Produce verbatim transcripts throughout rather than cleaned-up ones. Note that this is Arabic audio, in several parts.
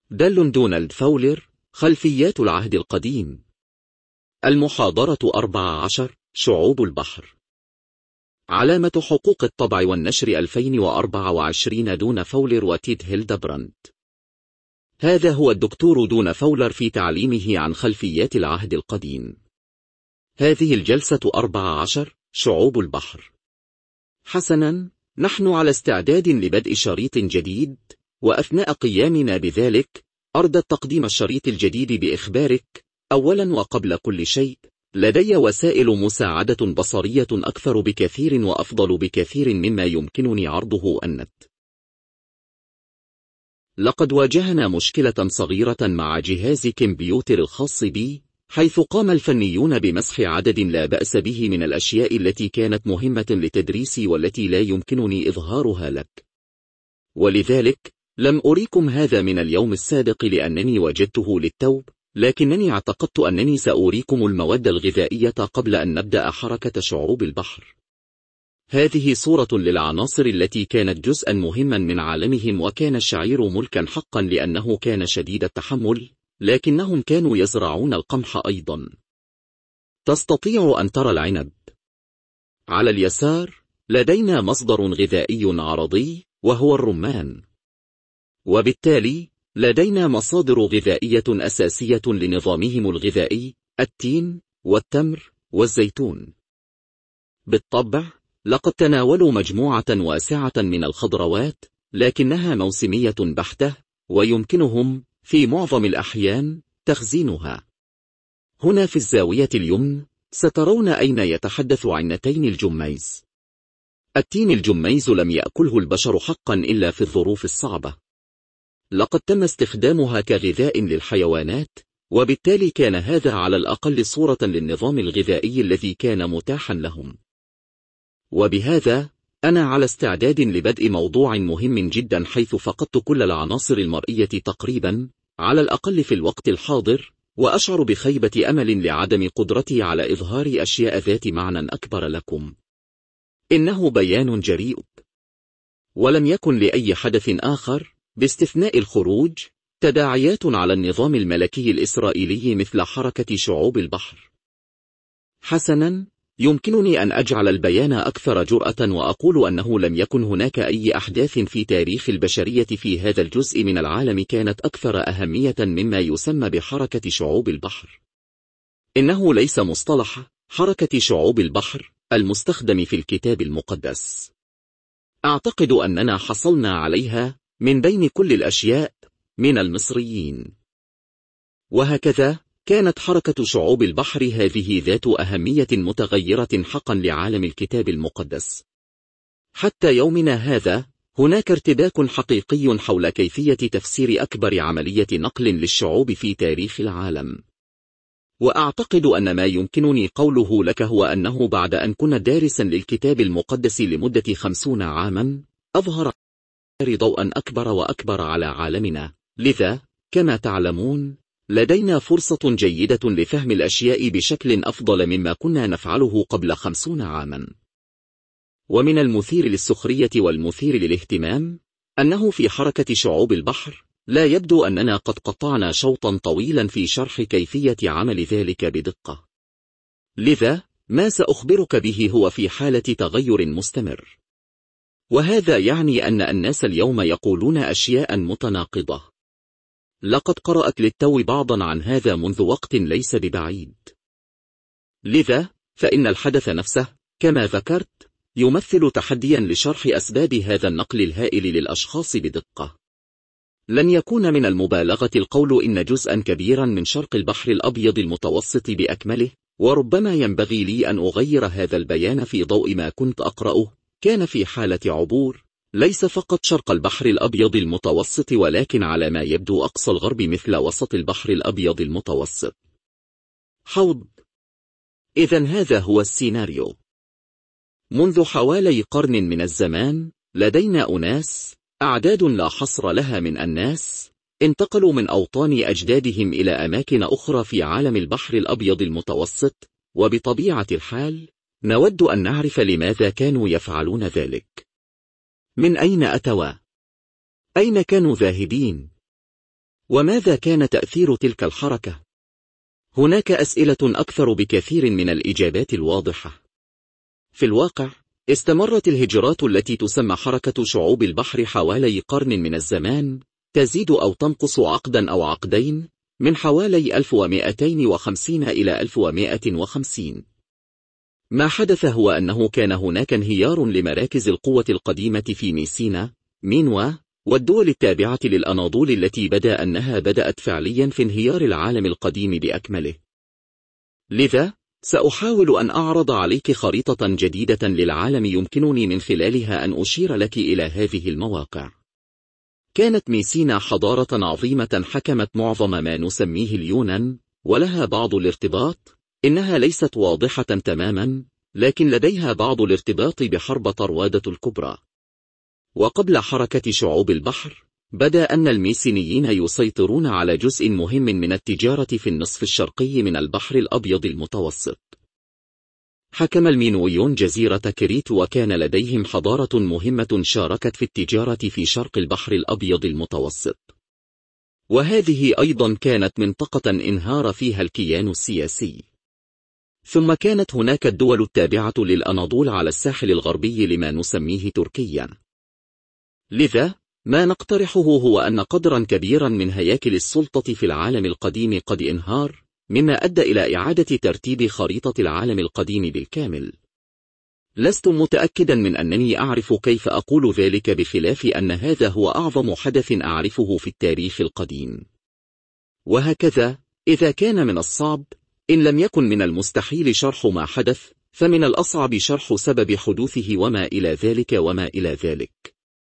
دال دونالد فولر، خلفيات العهد القديم. المحاضرة أربعة عشر، شعوب البحر. علامة حقوق الطبع والنشر ألفين وأربعة وعشرين دون فولر وتيد هيلدبراند. هذا هو الدكتور دون فولر في تعليمه عن خلفيات العهد القديم. هذه الجلسة أربعة عشر، شعوب البحر. حسنا، نحن على استعداد لبدء شريط جديد، وأثناء قيامنا بذلك أردت تقديم الشريط الجديد بإخبارك. أولا وقبل كل شيء، لدي وسائل مساعدة بصرية أكثر بكثير وأفضل بكثير مما يمكنني عرضه النت. لقد واجهنا مشكلة صغيرة مع جهاز كمبيوتر الخاص بي، حيث قام الفنيون بمسح عدد لا بأس به من الأشياء التي كانت مهمة لتدريسي والتي لا يمكنني إظهارها لك. ولذلك لم أريكم هذا من اليوم السابق لأنني وجدته للتو، لكنني اعتقدت أنني سأريكم المواد الغذائية قبل أن نبدأ حركة شعوب البحر. هذه صورة للعناصر التي كانت جزءا مهما من عالمهم، وكان الشعير ملكا حقا لأنه كان شديد التحمل، لكنهم كانوا يزرعون القمح أيضا. تستطيع أن ترى العنب. على اليسار لدينا مصدر غذائي عرضي وهو الرمان، وبالتالي لدينا مصادر غذائية أساسية لنظامهم الغذائي: التين والتمر والزيتون. بالطبع لقد تناولوا مجموعة واسعة من الخضروات، لكنها موسمية بحتة، ويمكنهم في معظم الأحيان تخزينها. هنا في الزاوية اليمنى سترون أين يتحدث عن التين الجميز. التين الجميز لم يأكله البشر حقا إلا في الظروف الصعبة. لقد تم استخدامها كغذاء للحيوانات، وبالتالي كان هذا على الأقل صورة للنظام الغذائي الذي كان متاحا لهم. وبهذا أنا على استعداد لبدء موضوع مهم جدا، حيث فقدت كل العناصر المرئية تقريبا، على الأقل في الوقت الحاضر، وأشعر بخيبة أمل لعدم قدرتي على إظهار أشياء ذات معنى أكبر لكم. إنه بيان جريء، ولم يكن لأي حدث آخر باستثناء الخروج تداعيات على النظام الملكي الإسرائيلي مثل حركة شعوب البحر. حسنا، يمكنني أن أجعل البيان أكثر جرأة وأقول أنه لم يكن هناك أي أحداث في تاريخ البشرية في هذا الجزء من العالم كانت أكثر أهمية مما يسمى بحركة شعوب البحر. إنه ليس مصطلح حركة شعوب البحر المستخدم في الكتاب المقدس. أعتقد أننا حصلنا عليها من بين كل الأشياء من المصريين. وهكذا كانت حركة شعوب البحر هذه ذات أهمية متغيرة حقا لعالم الكتاب المقدس. حتى يومنا هذا هناك ارتباك حقيقي حول كيفية تفسير أكبر عملية نقل للشعوب في تاريخ العالم. وأعتقد أن ما يمكنني قوله لك هو أنه بعد أن كنت دارسا للكتاب المقدس لمدة خمسين عاما، أظهر ضوءا أكبر وأكبر على عالمنا. لذا كما تعلمون لدينا فرصة جيدة لفهم الأشياء بشكل أفضل مما كنا نفعله قبل خمسين عاما. ومن المثير للسخرية والمثير للاهتمام أنه في حركة شعوب البحر لا يبدو أننا قد قطعنا شوطا طويلا في شرح كيفية عمل ذلك بدقة. لذا ما سأخبرك به هو في حالة تغير مستمر، وهذا يعني أن الناس اليوم يقولون أشياء متناقضة. لقد قرأت للتو بعضا عن هذا منذ وقت ليس ببعيد. لذا فإن الحدث نفسه كما ذكرت يمثل تحديا لشرح أسباب هذا النقل الهائل للأشخاص بدقة. لن يكون من المبالغة القول إن جزءا كبيرا من شرق البحر الأبيض المتوسط بأكمله، وربما ينبغي لي أن أغير هذا البيان في ضوء ما كنت أقرأه، كان في حالة عبور ليس فقط شرق البحر الأبيض المتوسط، ولكن على ما يبدو أقصى الغرب مثل وسط البحر الأبيض المتوسط. حوض. إذن هذا هو السيناريو. منذ حوالي قرن من الزمان لدينا أناس، أعداد لا حصر لها من الناس، انتقلوا من أوطان أجدادهم إلى أماكن أخرى في عالم البحر الأبيض المتوسط، وبطبيعة الحال نود أن نعرف لماذا كانوا يفعلون ذلك. من أين أتوا؟ أين كانوا ذاهبين؟ وماذا كان تأثير تلك الحركة؟ هناك أسئلة أكثر بكثير من الإجابات الواضحة. في الواقع، استمرت الهجرات التي تسمى حركة شعوب البحر حوالي قرن من الزمان، تزيد أو تنقص عقدا أو عقدين، من حوالي ألف ومئتين وخمسين إلى ألف ومئة وخمسين. ما حدث هو أنه كان هناك انهيار لمراكز القوة القديمة في ميسينا، مينوا، والدول التابعة للأناضول التي بدا أنها بدأت فعليا في انهيار العالم القديم بأكمله. لذا، سأحاول أن أعرض عليك خريطة جديدة للعالم يمكنني من خلالها أن أشير لك إلى هذه المواقع. كانت ميسينا حضارة عظيمة حكمت معظم ما نسميه اليونان، ولها بعض الارتباط، إنها ليست واضحة تماما، لكن لديها بعض الارتباط بحرب طروادة الكبرى. وقبل حركة شعوب البحر، بدا أن الميسينيين يسيطرون على جزء مهم من التجارة في النصف الشرقي من البحر الأبيض المتوسط. حكم المينويون جزيرة كريت، وكان لديهم حضارة مهمة شاركت في التجارة في شرق البحر الأبيض المتوسط. وهذه أيضا كانت منطقة انهار فيها الكيان السياسي. ثم كانت هناك الدول التابعة للأناضول على الساحل الغربي لما نسميه تركيا. لذا، ما نقترحه هو أن قدرا كبيرا من هياكل السلطة في العالم القديم قد انهار، مما أدى إلى إعادة ترتيب خريطة العالم القديم بالكامل. لست متأكدا من أنني أعرف كيف أقول ذلك، بخلاف أن هذا هو أعظم حدث أعرفه في التاريخ القديم. وهكذا، إذا كان من الصعب، إن لم يكن من المستحيل شرح ما حدث، فمن الأصعب شرح سبب حدوثه وما إلى ذلك وما إلى ذلك.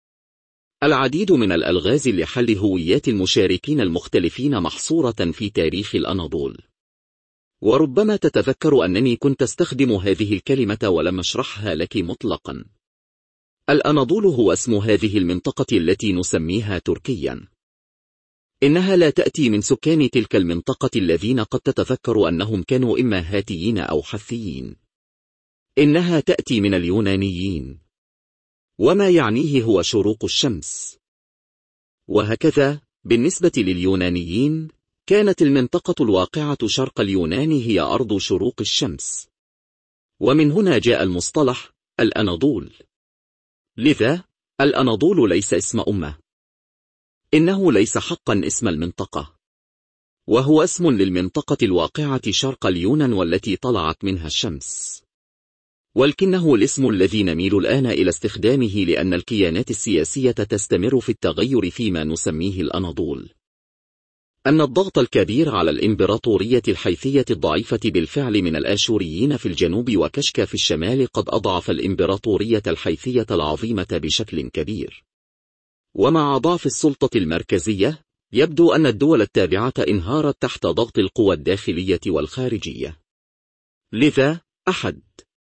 العديد من الألغاز لحل هويات المشاركين المختلفين محصورة في تاريخ الأناضول. وربما تتذكر أنني كنت أستخدم هذه الكلمة ولم أشرحها لك مطلقا. الأناضول هو اسم هذه المنطقة التي نسميها تركيا. إنها لا تأتي من سكان تلك المنطقة الذين قد تتذكر أنهم كانوا إما هاتيين أو حثيين. إنها تأتي من اليونانيين، وما يعنيه هو شروق الشمس. وهكذا، بالنسبة لليونانيين، كانت المنطقة الواقعة شرق اليونان هي أرض شروق الشمس. ومن هنا جاء المصطلح الأناضول. لذا، الأناضول ليس اسم أمة. إنه ليس حقا اسم المنطقة، وهو اسم للمنطقة الواقعة شرق اليونان والتي طلعت منها الشمس. ولكنه الاسم الذي نميل الآن إلى استخدامه لأن الكيانات السياسية تستمر في التغير فيما نسميه الأناضول. أن الضغط الكبير على الإمبراطورية الحيثية الضعيفة بالفعل من الآشوريين في الجنوب وكشكا في الشمال قد أضعف الإمبراطورية الحيثية العظيمة بشكل كبير. ومع ضعف السلطة المركزية، يبدو أن الدول التابعة انهارت تحت ضغط القوى الداخلية والخارجية. لذا، أحد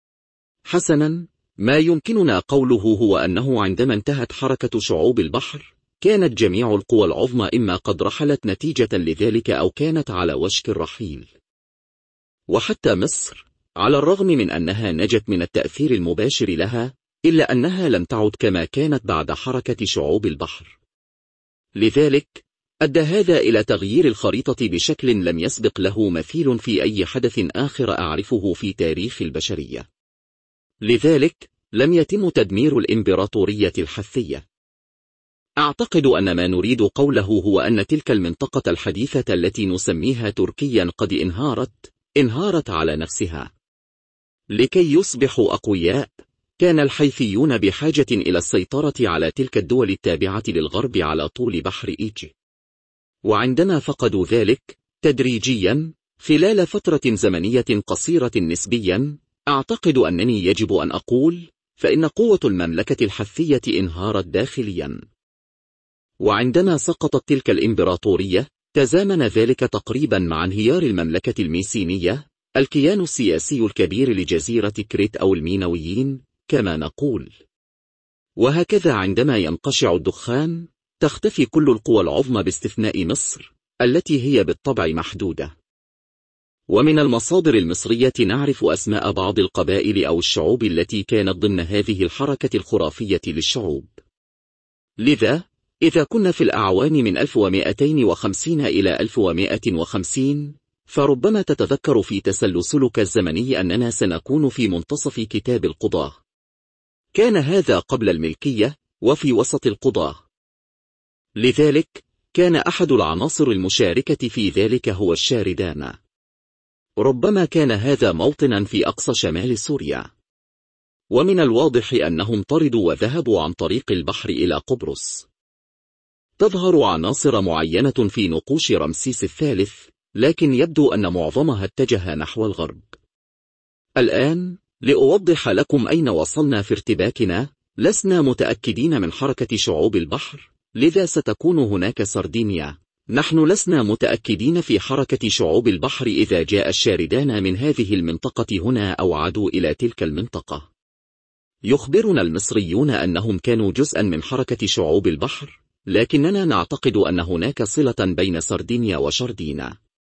حسنا، ما يمكننا قوله هو أنه عندما انتهت حركة شعوب البحر، كانت جميع القوى العظمى إما قد رحلت نتيجة لذلك أو كانت على وشك الرحيل. وحتى مصر، على الرغم من أنها نجت من التأثير المباشر لها، إلا أنها لم تعد كما كانت بعد حركة شعوب البحر. لذلك، أدى هذا إلى تغيير الخريطة بشكل لم يسبق له مثيل في أي حدث آخر أعرفه في تاريخ البشرية. لذلك، لم يتم تدمير الإمبراطورية الحثية. أعتقد أن ما نريد قوله هو أن تلك المنطقة الحديثة التي نسميها تركيا قد انهارت، انهارت على نفسها. لكي يصبحوا أقوياء، كان الحيثيون بحاجة إلى السيطرة على تلك الدول التابعة للغرب على طول بحر إيج. وعندما فقدوا ذلك، تدريجيا، خلال فترة زمنية قصيرة نسبيا، أعتقد أنني يجب أن أقول، فإن قوة المملكة الحثية انهارت داخليا. وعندما سقطت تلك الإمبراطورية، تزامن ذلك تقريبا مع انهيار المملكة الميسينية، الكيان السياسي الكبير لجزيرة كريت أو المينويين، كما نقول. وهكذا عندما ينقشع الدخان، تختفي كل القوى العظمى باستثناء مصر، التي هي بالطبع محدودة. ومن المصادر المصرية نعرف أسماء بعض القبائل أو الشعوب التي كانت ضمن هذه الحركة الخرافية للشعوب. لذا، إذا كنا في الأعوام من ألف ومئتين وخمسين إلى ألف ومئة وخمسين، فربما تتذكر في تسلسلك الزمني أننا سنكون في منتصف كتاب القضاة. كان هذا قبل الملكية وفي وسط القضاة. لذلك كان أحد العناصر المشاركة في ذلك هو الشاردان. ربما كان هذا موطنا في أقصى شمال سوريا، ومن الواضح أنهم طردوا وذهبوا عن طريق البحر إلى قبرص. تظهر عناصر معينة في نقوش رمسيس الثالث، لكن يبدو أن معظمها اتجه نحو الغرب. الآن لأوضح لكم أين وصلنا في ارتباكنا، لسنا متأكدين من حركة شعوب البحر، لذا ستكون هناك سردينيا. نحن لسنا متأكدين في حركة شعوب البحر إذا جاء الشاردان من هذه المنطقة هنا أو عادوا إلى تلك المنطقة. يخبرنا المصريون أنهم كانوا جزءا من حركة شعوب البحر، لكننا نعتقد أن هناك صلة بين سردينيا وشردينا.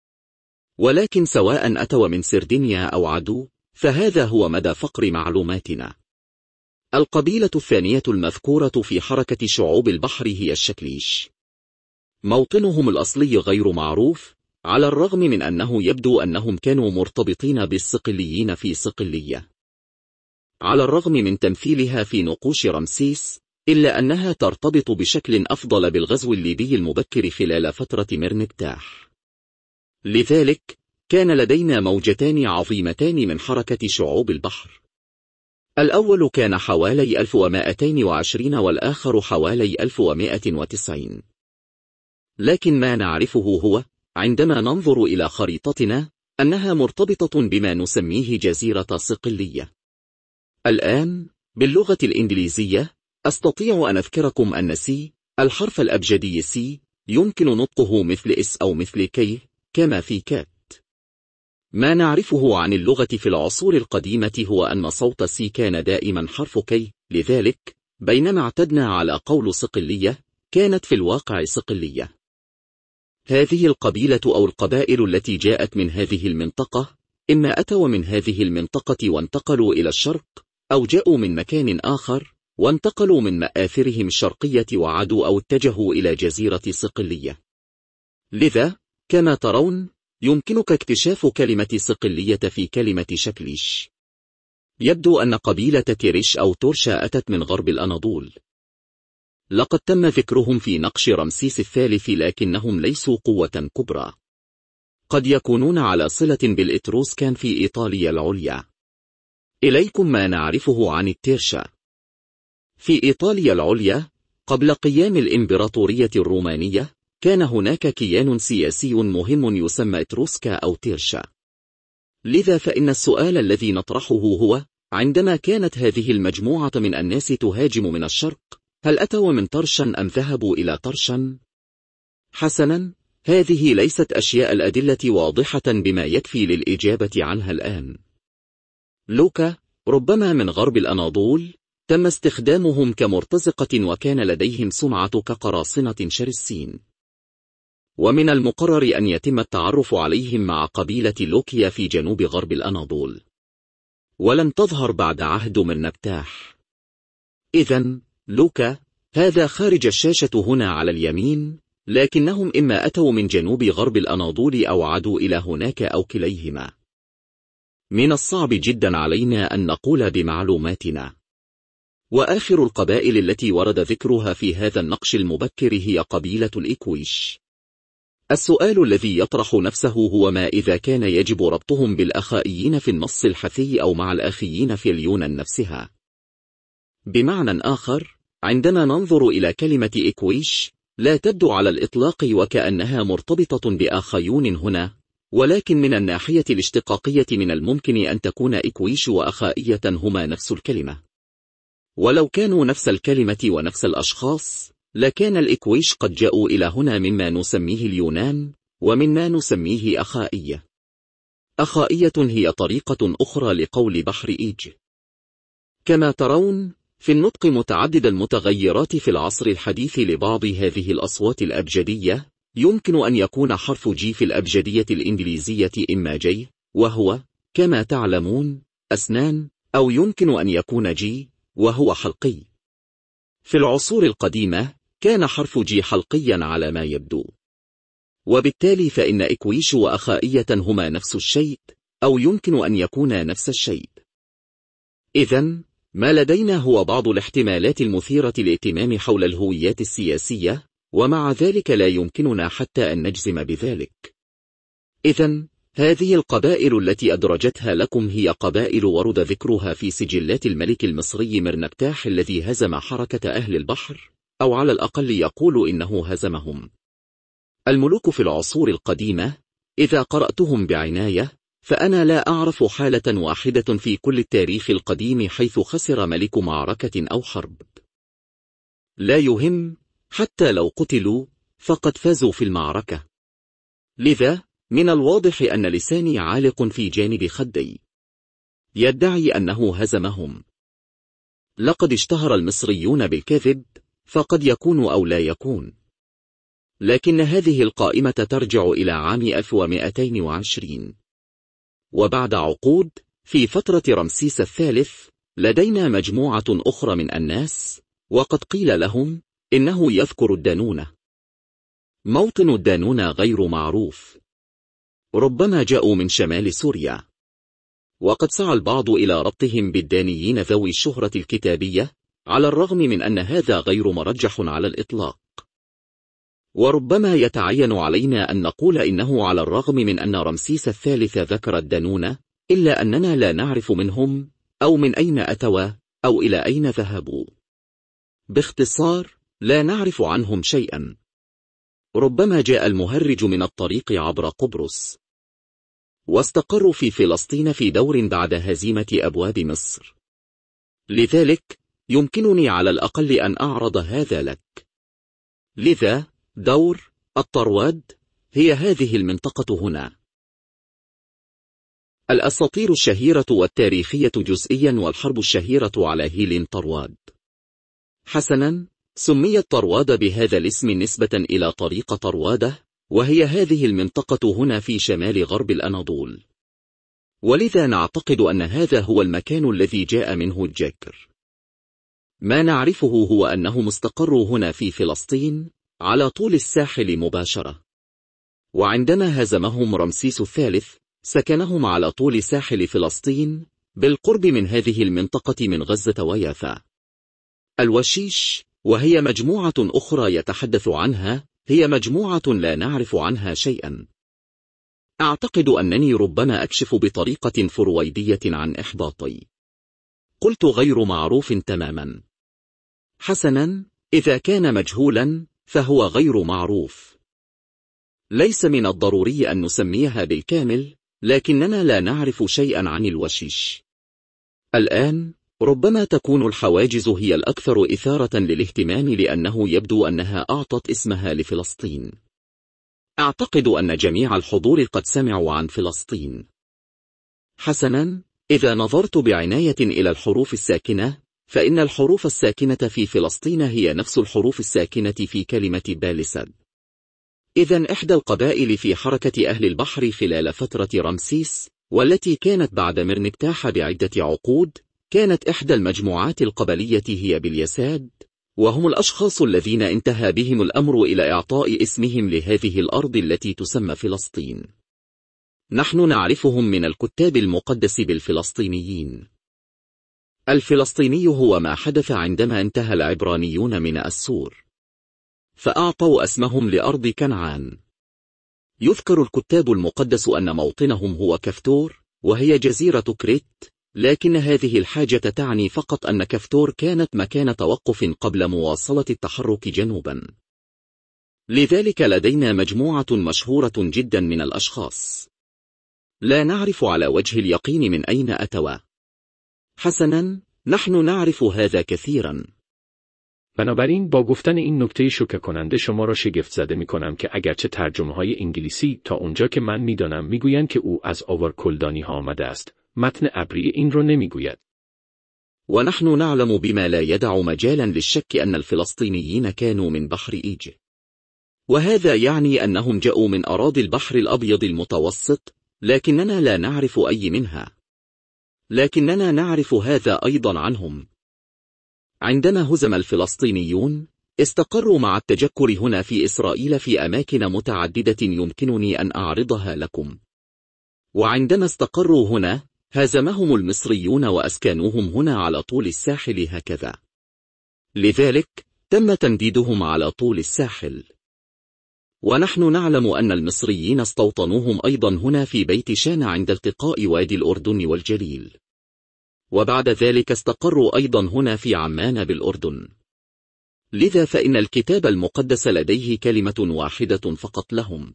ولكن سواء أتوا من سردينيا أو عدو، فهذا هو مدى فقر معلوماتنا. القبيلة الثانية المذكورة في حركة شعوب البحر هي الشكليش. موطنهم الأصلي غير معروف، على الرغم من أنه يبدو أنهم كانوا مرتبطين بالصقليين في صقلية. على الرغم من تمثيلها في نقوش رمسيس، إلا أنها ترتبط بشكل أفضل بالغزو الليبي المبكر خلال فترة مرنكتاح. لذلك كان لدينا موجتان عظيمتان من حركة شعوب البحر. الأول كان حوالي ألف ومئتين وعشرين والآخر حوالي ألف ومئة وتسعين. لكن ما نعرفه هو، عندما ننظر إلى خريطتنا، أنها مرتبطة بما نسميه جزيرة صقلية. الآن باللغة الإنجليزية أستطيع أن أذكركم أن سي، الحرف الأبجدي سي، يمكن نطقه مثل إس أو مثل كي، كما في كات. ما نعرفه عن اللغة في العصور القديمة هو أن صوت سي كان دائما حرف كي، لذلك بينما اعتدنا على قول صقلية، كانت في الواقع صقلية. هذه القبيلة أو القبائل التي جاءت من هذه المنطقة، إما أتوا من هذه المنطقة وانتقلوا إلى الشرق، أو جاءوا من مكان آخر وانتقلوا من مآثرهم الشرقية وعادوا أو اتجهوا إلى جزيرة صقلية. لذا كما ترون يمكنك اكتشاف كلمة صقلية في كلمة شكليش. يبدو أن قبيلة تيريش أو تورشا أتت من غرب الأناضول. لقد تم ذكرهم في نقش رمسيس الثالث، لكنهم ليسوا قوة كبرى. قد يكونون على صلة بالإتروسكان في إيطاليا العليا. إليكم ما نعرفه عن التيرشا. في إيطاليا العليا قبل قيام الإمبراطورية الرومانية، كان هناك كيان سياسي مهم يسمى إتروسكا أو تيرشا. لذا فإن السؤال الذي نطرحه هو، عندما كانت هذه المجموعة من الناس تهاجم من الشرق، هل أتوا من طرشن أم ذهبوا إلى طرشن؟ حسنا، هذه ليست أشياء الأدلة واضحة بما يكفي للإجابة عنها الآن. لوكا ربما من غرب الأناضول، تم استخدامهم كمرتزقة وكان لديهم سمعة كقراصنة شرسين. ومن المقرر أن يتم التعرف عليهم مع قبيلة لوكيا في جنوب غرب الأناضول، ولن تظهر بعد عهد مرنكتاح. إذن لوكا هذا خارج الشاشة هنا على اليمين، لكنهم إما أتوا من جنوب غرب الأناضول أو عادوا إلى هناك أو كليهما. من الصعب جدا علينا أن نقول بمعلوماتنا. وآخر القبائل التي ورد ذكرها في هذا النقش المبكر هي قبيلة الإكويش. السؤال الذي يطرح نفسه هو ما إذا كان يجب ربطهم بالأخائيين في النص الحثي أو مع الآخيين في اليونان نفسها. بمعنى آخر، عندما ننظر إلى كلمة إكويش، لا تبدو على الإطلاق وكأنها مرتبطة بآخيون هنا، ولكن من الناحية الاشتقاقية من الممكن أن تكون إكويش وأخائية هما نفس الكلمة. ولو كانوا نفس الكلمة ونفس الأشخاص، لكان الإكويش قد جاءوا إلى هنا مما نسميه اليونان، ومما نسميه أخائية. أخائية هي طريقة أخرى لقول بحر إيج. كما ترون، في النطق متعدد المتغيرات في العصر الحديث لبعض هذه الأصوات الأبجدية، يمكن أن يكون حرف جي في الأبجدية الإنجليزية إما جي، وهو كما تعلمون أسنان، أو يمكن أن يكون جي، وهو حلقي. في العصور القديمة كان حرف جي حلقيا على ما يبدو، وبالتالي فإن إكويش وأخائية هما نفس الشيء، أو يمكن أن يكونا نفس الشيء. إذن ما لدينا هو بعض الاحتمالات المثيرة للاهتمام حول الهويات السياسية، ومع ذلك لا يمكننا حتى أن نجزم بذلك. إذن هذه القبائل التي أدرجتها لكم هي قبائل ورد ذكرها في سجلات الملك المصري مرنبتاح الذي هزم حركة أهل البحر، أو على الأقل يقول إنه هزمهم. الملوك في العصور القديمة إذا قرأتهم بعناية فأنا لا أعرف حالة واحدة في كل التاريخ القديم حيث خسر ملك معركة أو حرب. لا يهم، حتى لو قتلوا فقد فازوا في المعركة. لذا من الواضح أن لساني عالق في جانب خدي. يدعي أنه هزمهم. لقد اشتهر المصريون بالكذب، فقد يكون أو لا يكون. لكن هذه القائمة ترجع إلى عام ألف ومئتين وعشرين. وبعد عقود في فترة رمسيس الثالث لدينا مجموعة أخرى من الناس، وقد قيل لهم إنه يذكر الدانونة. موطن الدانونة غير معروف، ربما جاءوا من شمال سوريا. وقد سعى البعض إلى ربطهم بالدانيين ذوي الشهرة الكتابية، على الرغم من أن هذا غير مرجح على الإطلاق. وربما يتعين علينا أن نقول إنه على الرغم من أن رمسيس الثالث ذكر الدانونة، إلا أننا لا نعرف منهم أو من أين أتوا أو إلى أين ذهبوا. باختصار لا نعرف عنهم شيئا. ربما جاء المهرج من الطريق عبر قبرص، واستقروا في فلسطين في دور بعد هزيمة أبواب مصر. لذلك يمكنني على الأقل أن أعرض هذا لك. لذا دور الطرواد هي هذه المنطقة هنا. الأساطير الشهيرة والتاريخية جزئيا، والحرب الشهيرة على هيلين طرواد. حسنا، سميت طرواد بهذا الاسم نسبة إلى طريق طروادة، وهي هذه المنطقة هنا في شمال غرب الأناضول. ولذا نعتقد أن هذا هو المكان الذي جاء منه الجكر. ما نعرفه هو أنهم استقروا هنا في فلسطين على طول الساحل مباشرة، وعندما هزمهم رمسيس الثالث سكنهم على طول ساحل فلسطين بالقرب من هذه المنطقة من غزة ويافا. الوشيش، وهي مجموعة أخرى يتحدث عنها، هي مجموعة لا نعرف عنها شيئا. أعتقد أنني ربما أكشف بطريقة فرويدية عن إحباطي. قلت غير معروف تماما. حسنا، إذا كان مجهولا فهو غير معروف. ليس من الضروري أن نسميها بالكامل، لكننا لا نعرف شيئا عن الوشيش. الآن ربما تكون الحواجز هي الأكثر إثارة للاهتمام، لأنه يبدو أنها أعطت اسمها لفلسطين. أعتقد أن جميع الحضور قد سمعوا عن فلسطين. حسنا، إذا نظرت بعناية إلى الحروف الساكنة، فإن الحروف الساكنة في فلسطين هي نفس الحروف الساكنة في كلمة باليسد. إذن إحدى القبائل في حركة أهل البحر خلال فترة رمسيس، والتي كانت بعد مرنبتاح بعدة عقود، كانت إحدى المجموعات القبلية هي باليساد، وهم الأشخاص الذين انتهى بهم الأمر إلى إعطاء اسمهم لهذه الأرض التي تسمى فلسطين. نحن نعرفهم من الكتاب المقدس بالفلسطينيين. الفلسطيني هو ما حدث عندما انتهى العبرانيون من أسور، فأعطوا اسمهم لأرض كنعان. يذكر الكتاب المقدس أن موطنهم هو كفتور، وهي جزيرة كريت، لكن هذه الحاجة تعني فقط أن كفتور كانت مكان توقف قبل مواصلة التحرك جنوبا. لذلك لدينا مجموعة مشهورة جدا من الأشخاص. لا نعرف على وجه اليقين من أين أتوا. حسنا، نحن نعرف هذا كثيرا. بنابراین با گفتن این نکته شوکه کننده شما را شگفت زده می کنم که اگرچه ترجمه های انگلیسی تا اونجا که من می دانم می گویند که او از آوارکلدانی ها آمده است، متن عبری این را نمی گوید. ونحن نعلم بما لا يدع مجالا للشك أن الفلسطينيين كانوا من بحر إيج، وهذا يعني أنهم جاءوا من أراضي البحر الأبيض المتوسط، لكننا لا نعرف أي منها. لكننا نعرف هذا أيضا عنهم. عندما هزم الفلسطينيون استقروا مع التجكر هنا في إسرائيل في أماكن متعددة يمكنني أن أعرضها لكم. وعندما استقروا هنا هزمهم المصريون وأسكنوهم هنا على طول الساحل هكذا. لذلك تم تمديدهم على طول الساحل. ونحن نعلم أن المصريين استوطنوهم أيضا هنا في بيت شان عند التقاء وادي الأردن والجليل. وبعد ذلك استقروا أيضا هنا في عمان بالأردن. لذا فإن الكتاب المقدس لديه كلمة واحدة فقط لهم،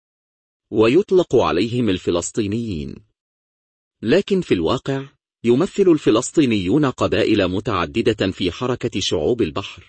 ويطلق عليهم الفلسطينيين. لكن في الواقع يمثل الفلسطينيون قبائل متعددة في حركة شعوب البحر.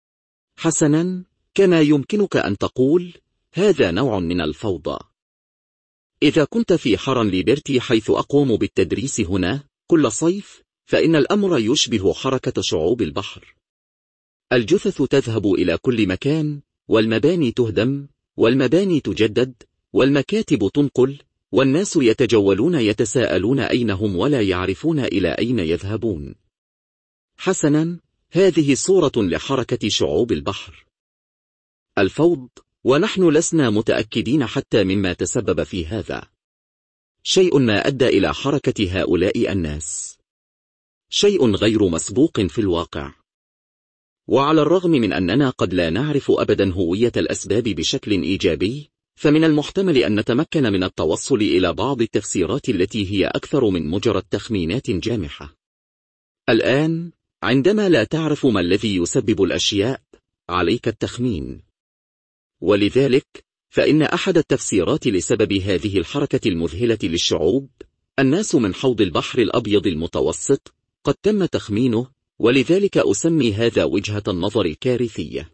حسنا، كما يمكنك أن تقول هذا نوع من الفوضى. إذا كنت في حرن ليبرتي حيث أقوم بالتدريس هنا كل صيف، فإن الأمر يشبه حركة شعوب البحر. الجثث تذهب إلى كل مكان، والمباني تهدم، والمباني تجدد، والمكاتب تنقل، والناس يتجولون يتساءلون أين هم ولا يعرفون إلى أين يذهبون. حسنا، هذه صورة لحركة شعوب البحر. الفوض، ونحن لسنا متأكدين حتى مما تسبب في هذا. شيء ما أدى إلى حركة هؤلاء الناس. شيء غير مسبوق في الواقع. وعلى الرغم من أننا قد لا نعرف أبدا هوية الأسباب بشكل إيجابي، فمن المحتمل أن نتمكن من التوصل إلى بعض التفسيرات التي هي أكثر من مجرد تخمينات جامحة. الآن، عندما لا تعرف ما الذي يسبب الأشياء، عليك التخمين. ولذلك، فإن أحد التفسيرات لسبب هذه الحركة المذهلة للشعوب، الناس من حوض البحر الأبيض المتوسط، قد تم تخمينه، ولذلك أسمي هذا وجهة النظر الكارثية.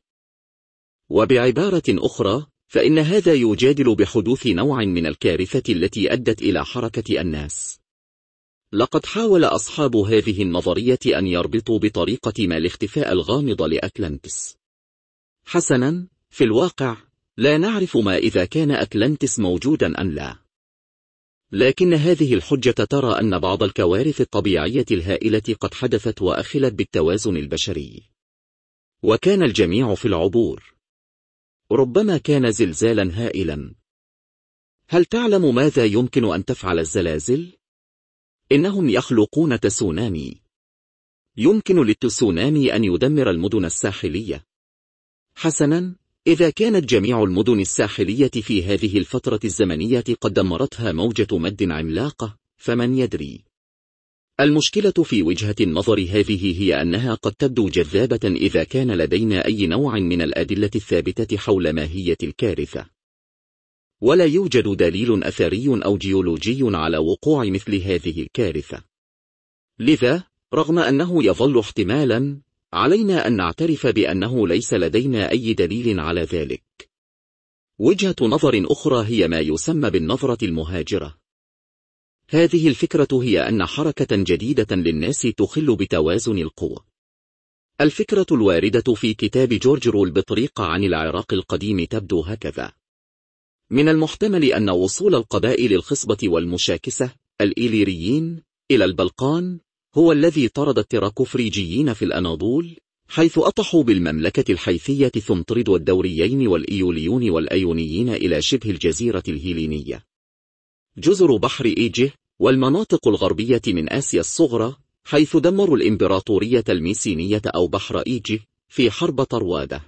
وبعبارة أخرى، فإن هذا يجادل بحدوث نوع من الكارثة التي أدت إلى حركة الناس. لقد حاول أصحاب هذه النظرية أن يربطوا بطريقة ما الاختفاء الغامض لأتلانتس. حسنا، في الواقع لا نعرف ما إذا كان أتلانتس موجودا أم لا. لكن هذه الحجة ترى أن بعض الكوارث الطبيعية الهائلة قد حدثت وأخلت بالتوازن البشري، وكان الجميع في العبور. ربما كان زلزالا هائلا. هل تعلم ماذا يمكن أن تفعل الزلازل؟ إنهم يخلقون تسونامي. يمكن للتسونامي أن يدمر المدن الساحلية. حسنا، إذا كانت جميع المدن الساحلية في هذه الفترة الزمنية قد دمرتها موجة مد عملاقة، فمن يدري؟ المشكلة في وجهة النظر هذه هي أنها قد تبدو جذابة إذا كان لدينا أي نوع من الأدلة الثابتة حول ماهية الكارثة. ولا يوجد دليل أثري أو جيولوجي على وقوع مثل هذه الكارثة. لذا، رغم أنه يظل احتمالا، علينا أن نعترف بأنه ليس لدينا أي دليل على ذلك. وجهة نظر أخرى هي ما يسمى بالنظرة المهاجرة. هذه الفكرة هي أن حركة جديدة للناس تخل بتوازن القوى. الفكرة الواردة في كتاب جورج رول بطريقة عن العراق القديم تبدو هكذا: من المحتمل أن وصول القبائل الخصبة والمشاكسة الإيليريين إلى البلقان هو الذي طرد التراكوفريجيين في الأناضول، حيث أطحوا بالمملكة الحيثية ثمطرد والدوريين والإيوليون والأيونيين إلى شبه الجزيرة الهيلينية. جزر بحر إيجه والمناطق الغربية من آسيا الصغرى، حيث دمروا الإمبراطورية الميسينية أو بحر إيجه في حرب طروادة.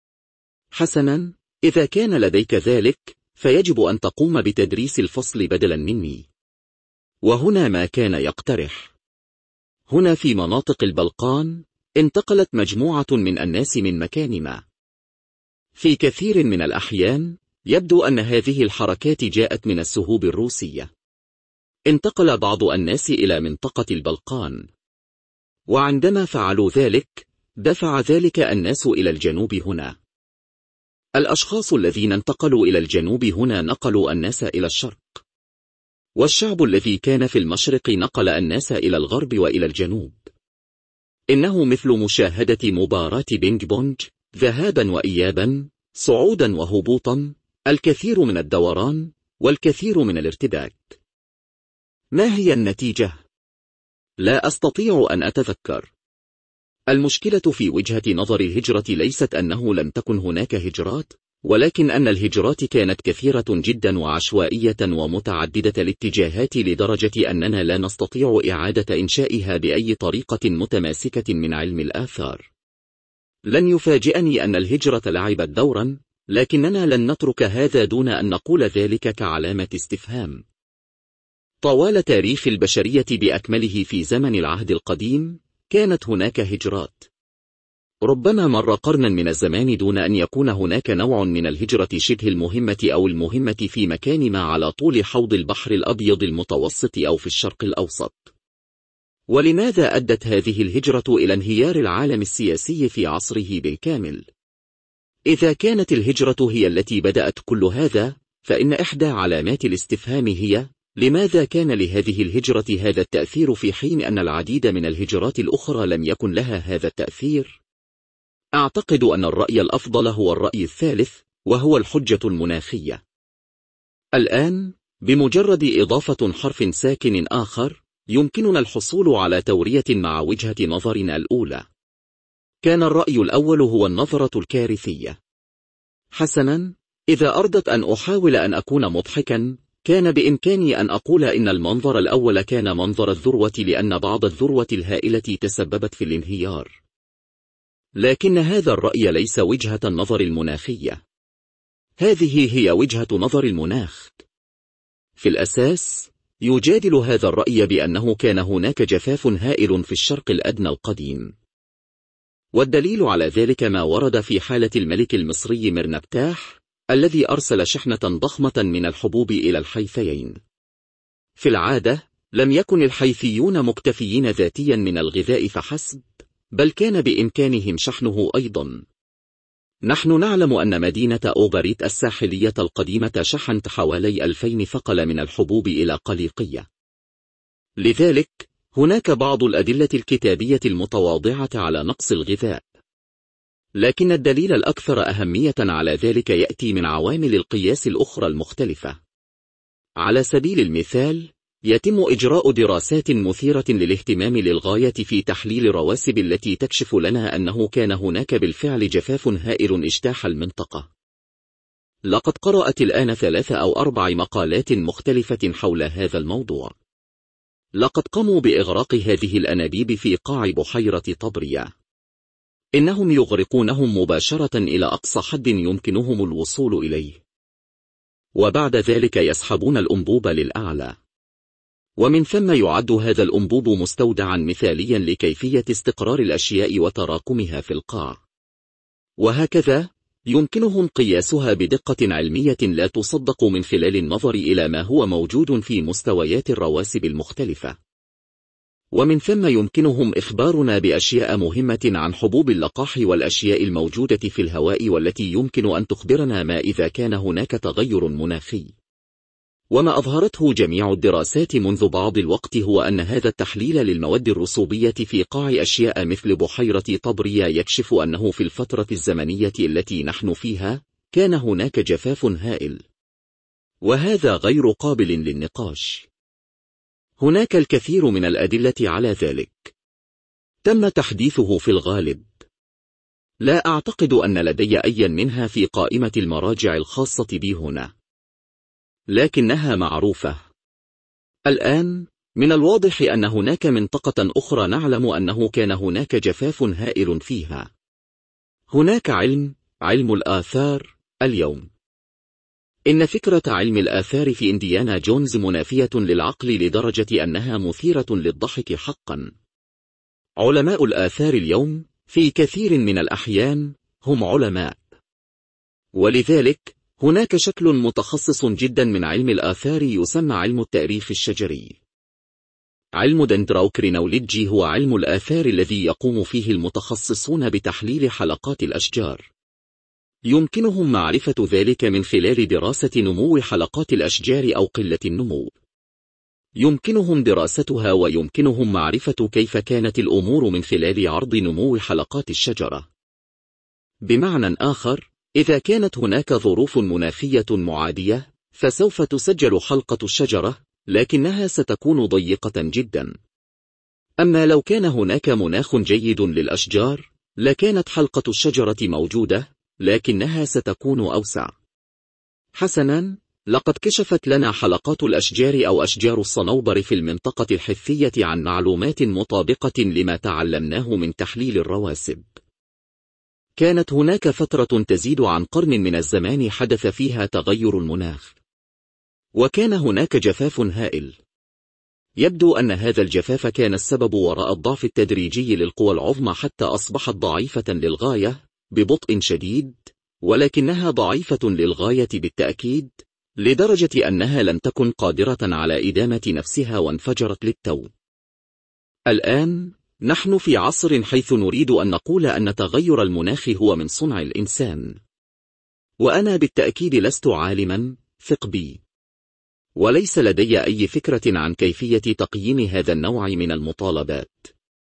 حسنا، إذا كان لديك ذلك، فيجب أن تقوم بتدريس الفصل بدلا مني. وهنا ما كان يقترح. هنا في مناطق البلقان، انتقلت مجموعة من الناس من مكان ما. في كثير من الأحيان، يبدو أن هذه الحركات جاءت من السهوب الروسية. انتقل بعض الناس إلى منطقة البلقان، وعندما فعلوا ذلك، دفع ذلك الناس إلى الجنوب هنا. الأشخاص الذين انتقلوا إلى الجنوب هنا نقلوا الناس إلى الشرق، والشعب الذي كان في المشرق نقل الناس إلى الغرب وإلى الجنوب. إنه مثل مشاهدة مباراة بينج بونج، ذهابا وإيابا، صعودا وهبوطا، الكثير من الدوران، والكثير من الارتداد. ما هي النتيجة؟ لا أستطيع أن أتذكر. المشكلة في وجهة نظر الهجرة ليست أنه لم تكن هناك هجرات، ولكن أن الهجرات كانت كثيرة جدا وعشوائية ومتعددة الاتجاهات لدرجة أننا لا نستطيع إعادة إنشائها بأي طريقة متماسكة من علم الآثار. لن يفاجئني أن الهجرة لعبت دورا، لكننا لن نترك هذا دون أن نقول ذلك كعلامة استفهام. طوال تاريخ البشرية بأكمله في زمن العهد القديم كانت هناك هجرات. ربما مر قرنا من الزمان دون أن يكون هناك نوع من الهجرة شبه المهمة أو المهمة في مكان ما على طول حوض البحر الأبيض المتوسط أو في الشرق الأوسط. ولماذا أدت هذه الهجرة إلى انهيار العالم السياسي في عصره بالكامل؟ إذا كانت الهجرة هي التي بدأت كل هذا، فإن إحدى علامات الاستفهام هي: لماذا كان لهذه الهجرة هذا التأثير في حين أن العديد من الهجرات الأخرى لم يكن لها هذا التأثير؟ أعتقد أن الرأي الأفضل هو الرأي الثالث، وهو الحجة المناخية. الآن بمجرد إضافة حرف ساكن آخر يمكننا الحصول على تورية مع وجهة نظرنا الأولى. كان الرأي الأول هو النظرة الكارثية. حسنا، إذا أردت أن أحاول أن أكون مضحكا، كان بإمكاني أن أقول إن المنظر الأول كان منظر الذروة لأن بعض الذروة الهائلة تسببت في الانهيار. لكن هذا الرأي ليس وجهة النظر المناخية. هذه هي وجهة نظر المناخ. في الأساس يجادل هذا الرأي بأنه كان هناك جفاف هائل في الشرق الأدنى القديم، والدليل على ذلك ما ورد في حالة الملك المصري مرنبتاح الذي أرسل شحنة ضخمة من الحبوب إلى الحيثيين. في العادة لم يكن الحيثيون مكتفيين ذاتيا من الغذاء فحسب، بل كان بإمكانهم شحنه أيضا. نحن نعلم أن مدينة أوبريت الساحلية القديمة شحنت حوالي ألفين ثقل من الحبوب إلى قليقية. لذلك هناك بعض الأدلة الكتابية المتواضعة على نقص الغذاء، لكن الدليل الأكثر أهمية على ذلك يأتي من عوامل القياس الأخرى المختلفة. على سبيل المثال، يتم إجراء دراسات مثيرة للاهتمام للغاية في تحليل الرواسب التي تكشف لنا أنه كان هناك بالفعل جفاف هائل اجتاح المنطقة. لقد قرأت الآن ثلاث أو أربع مقالات مختلفة حول هذا الموضوع. لقد قاموا بإغراق هذه الأنابيب في قاع بحيرة طبريا. إنهم يغرقونهم مباشرة إلى أقصى حد يمكنهم الوصول إليه، وبعد ذلك يسحبون الأنبوب للأعلى، ومن ثم يعد هذا الأنبوب مستودعا مثاليا لكيفية استقرار الأشياء وتراكمها في القاع. وهكذا يمكنهم قياسها بدقة علمية لا تصدق من خلال النظر إلى ما هو موجود في مستويات الرواسب المختلفة. ومن ثم يمكنهم إخبارنا بأشياء مهمة عن حبوب اللقاح والأشياء الموجودة في الهواء والتي يمكن أن تخبرنا ما إذا كان هناك تغير مناخي. وما أظهرته جميع الدراسات منذ بعض الوقت هو أن هذا التحليل للمواد الرسوبية في قاع أشياء مثل بحيرة طبريا يكشف أنه في الفترة الزمنية التي نحن فيها كان هناك جفاف هائل، وهذا غير قابل للنقاش. هناك الكثير من الأدلة على ذلك، تم تحديثه في الغالب. لا أعتقد أن لدي أي منها في قائمة المراجع الخاصة بي هنا، لكنها معروفة. الآن من الواضح أن هناك منطقة أخرى نعلم أنه كان هناك جفاف هائل فيها. هناك علم علم الآثار اليوم. إن فكرة علم الآثار في إنديانا جونز منافية للعقل لدرجة أنها مثيرة للضحك حقا. علماء الآثار اليوم في كثير من الأحيان هم علماء، ولذلك هناك شكل متخصص جدا من علم الآثار يسمى علم التاريخ الشجري. علم دندروكرينولوجي هو علم الآثار الذي يقوم فيه المتخصصون بتحليل حلقات الأشجار. يمكنهم معرفة ذلك من خلال دراسة نمو حلقات الأشجار أو قلة النمو. يمكنهم دراستها ويمكنهم معرفة كيف كانت الأمور من خلال عرض نمو حلقات الشجرة. بمعنى آخر، إذا كانت هناك ظروف مناخية معادية، فسوف تسجل حلقة الشجرة، لكنها ستكون ضيقة جدا. أما لو كان هناك مناخ جيد للأشجار، لكانت حلقة الشجرة موجودة، لكنها ستكون أوسع. حسناً، لقد كشفت لنا حلقات الأشجار أو أشجار الصنوبر في المنطقة الحثية عن معلومات مطابقة لما تعلمناه من تحليل الرواسب. كانت هناك فترة تزيد عن قرن من الزمان حدث فيها تغير المناخ، وكان هناك جفاف هائل. يبدو أن هذا الجفاف كان السبب وراء الضعف التدريجي للقوى العظمى حتى أصبحت ضعيفة للغاية ببطء شديد، ولكنها ضعيفة للغاية بالتأكيد، لدرجة أنها لم تكن قادرة على إدامة نفسها وانفجرت للتو. الآن نحن في عصر حيث نريد أن نقول أن تغير المناخ هو من صنع الإنسان، وأنا بالتأكيد لست عالما، ثق بي، وليس لدي أي فكرة عن كيفية تقييم هذا النوع من المطالبات.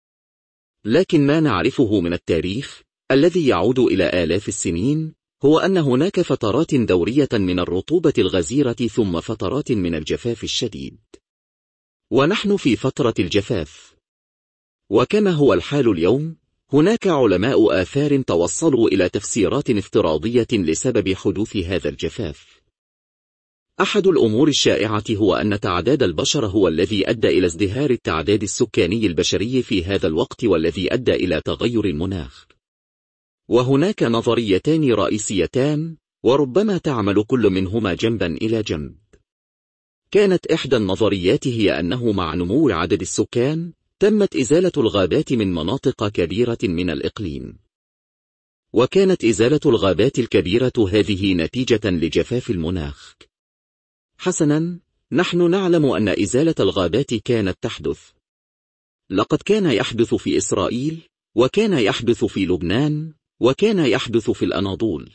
لكن ما نعرفه من التاريخ الذي يعود إلى آلاف السنين هو أن هناك فترات دورية من الرطوبة الغزيرة ثم فترات من الجفاف الشديد، ونحن في فترة الجفاف. وكما هو الحال اليوم، هناك علماء آثار توصلوا إلى تفسيرات افتراضية لسبب حدوث هذا الجفاف. أحد الأمور الشائعة هو أن تعداد البشر هو الذي أدى إلى ازدهار التعداد السكاني البشري في هذا الوقت والذي أدى إلى تغير المناخ. وهناك نظريتان رئيسيتان، وربما تعمل كل منهما جنبا إلى جنب. كانت إحدى النظريات هي أنه مع نمو عدد السكان تمت إزالة الغابات من مناطق كبيرة من الإقليم، وكانت إزالة الغابات الكبيرة هذه نتيجة لجفاف المناخ. حسناً، نحن نعلم أن إزالة الغابات كانت تحدث. لقد كان يحدث في إسرائيل، وكان يحدث في لبنان، وكان يحدث في الأناضول.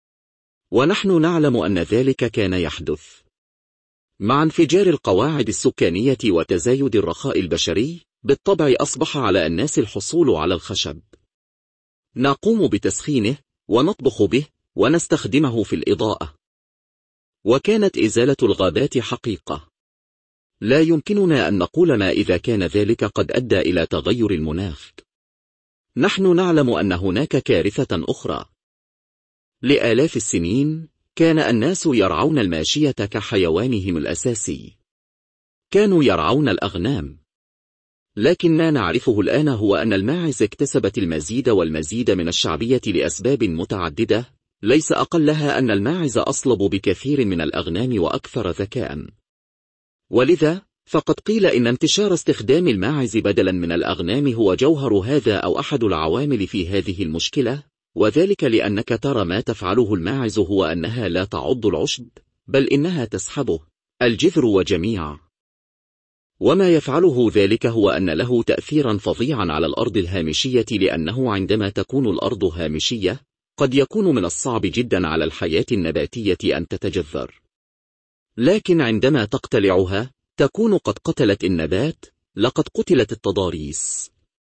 ونحن نعلم أن ذلك كان يحدث مع انفجار القواعد السكانية وتزايد الرخاء البشري. بالطبع أصبح على الناس الحصول على الخشب، نقوم بتسخينه ونطبخ به ونستخدمه في الإضاءة. وكانت إزالة الغابات حقيقة. لا يمكننا أن نقول ما إذا كان ذلك قد أدى إلى تغير المناخ. نحن نعلم أن هناك كارثة أخرى. لآلاف السنين كان الناس يرعون الماشية كحيوانهم الأساسي. كانوا يرعون الأغنام. لكن ما نعرفه الآن هو أن الماعز اكتسبت المزيد والمزيد من الشعبية لأسباب متعددة، ليس أقلها أن الماعز أصلب بكثير من الأغنام وأكثر ذكاء. ولذا فقد قيل إن انتشار استخدام الماعز بدلا من الأغنام هو جوهر هذا أو أحد العوامل في هذه المشكلة، وذلك لأنك ترى ما تفعله الماعز هو أنها لا تعض العشب، بل إنها تسحبه الجذر وجميع. وما يفعله ذلك هو أن له تأثيرا فظيعا على الأرض الهامشية، لأنه عندما تكون الأرض هامشية قد يكون من الصعب جدا على الحياة النباتية أن تتجذر، لكن عندما تقتلعها تكون قد قتلت النبات، لقد قتلت التضاريس.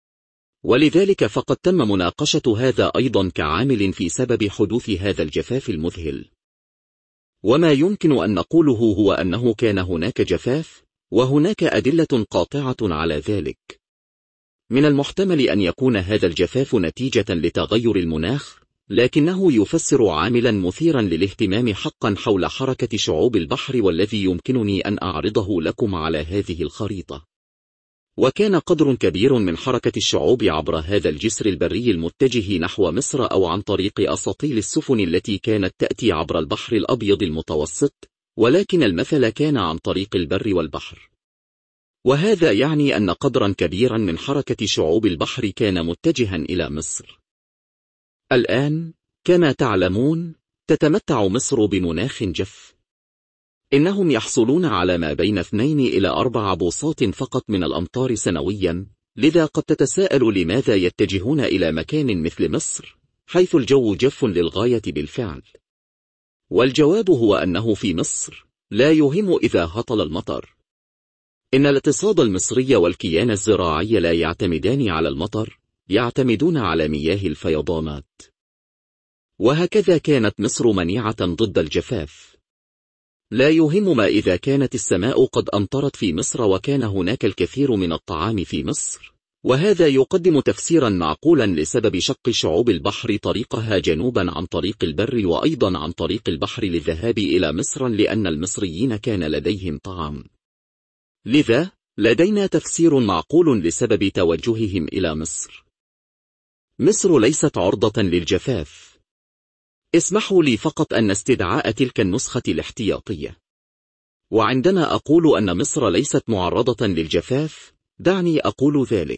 ولذلك فقد تم مناقشة هذا أيضا كعامل في سبب حدوث هذا الجفاف المذهل. وما يمكن أن نقوله هو أنه كان هناك جفاف، وهناك أدلة قاطعة على ذلك. من المحتمل أن يكون هذا الجفاف نتيجة لتغير المناخ، لكنه يفسر عاملا مثيرا للاهتمام حقا حول حركة شعوب البحر، والذي يمكنني أن أعرضه لكم على هذه الخريطة. وكان قدر كبير من حركة الشعوب عبر هذا الجسر البري المتجه نحو مصر أو عن طريق أساطيل السفن التي كانت تأتي عبر البحر الأبيض المتوسط، ولكن المثل كان عن طريق البر والبحر. وهذا يعني أن قدرا كبيرا من حركة شعوب البحر كان متجها إلى مصر. الآن كما تعلمون تتمتع مصر بمناخ جف. إنهم يحصلون على ما بين اثنين إلى أربع بوصات فقط من الأمطار سنويا، لذا قد تتساءل لماذا يتجهون إلى مكان مثل مصر حيث الجو جف للغاية بالفعل. والجواب هو أنه في مصر لا يهم إذا هطل المطر. إن الاقتصاد المصري والكيان الزراعي لا يعتمدان على المطر، يعتمدون على مياه الفيضانات. وهكذا كانت مصر منيعة ضد الجفاف. لا يهم ما إذا كانت السماء قد أمطرت في مصر وكان هناك الكثير من الطعام في مصر، وهذا يقدم تفسيرا معقولا لسبب شق شعوب البحر طريقها جنوبا عن طريق البر وأيضا عن طريق البحر للذهاب إلى مصر، لأن المصريين كان لديهم طعام. لذا لدينا تفسير معقول لسبب توجههم إلى مصر. مصر ليست عرضة للجفاف. اسمحوا لي فقط أن استدعاء تلك النسخة الاحتياطية. وعندما أقول أن مصر ليست معرضة للجفاف، دعني أقول ذلك.